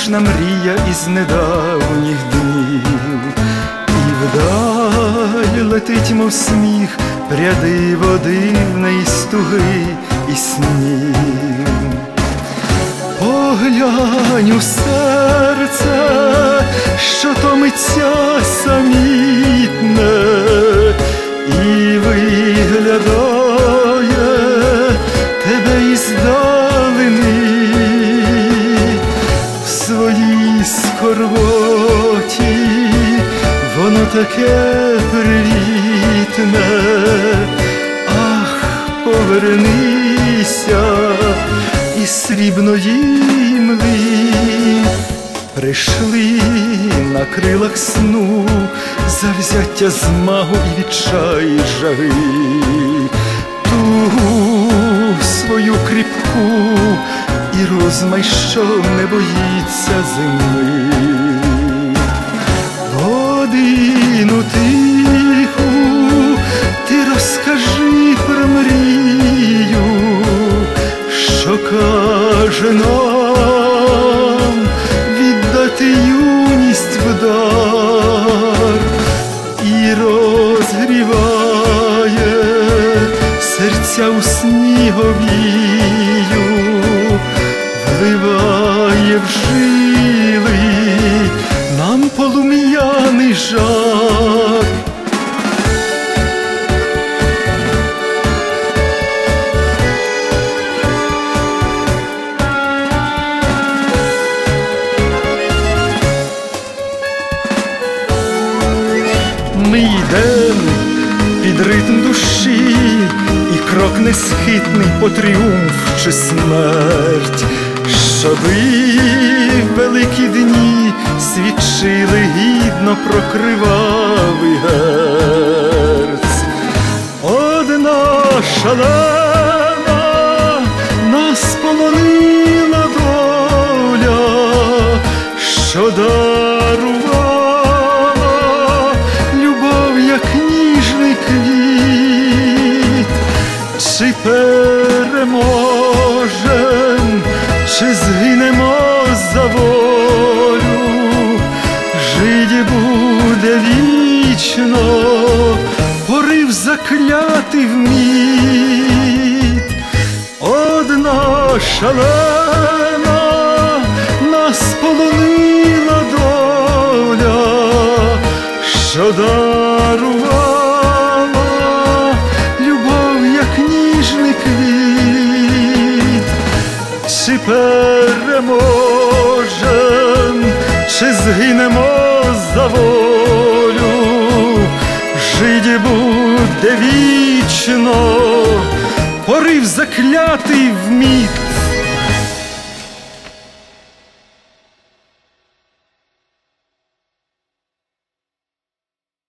вічна мрія із недавніх днів, і вдаль летить, мов сміх, пряди води в неї стуги і снів. Поглянь у серце, що томиться самітне, і виглядає тебе іздалини. В своїй скорботі воно таке привітне. Ах, повернися із срібної мли. Прийшли на крилах сну завзяття, змагу і відчай жаги, тугу свою кріпку і розмай, що не боїться зими. Годину тиху ти розкажи про мрію, що каже нам віддати юність в дар, і розгріває серця у сніговію, вливає в жили нам полум'яний жар. Ми йдем під ритм душі, і крок несхитний по тріумф чи смерть, щоби в великі дні свідчили гідно про кривавий герць. Одна шалена нас полонила доля, що дарувала як ніжний квіт. Чи переможем, чи згинемо за волю, жить буде вічно порив заклятий вміт. Одна шалена нас полонила доля, що дарувала любов, як ніжний квіт. Чи переможем, чи згинемо за волю, жить буде вічно порив заклятий вміт.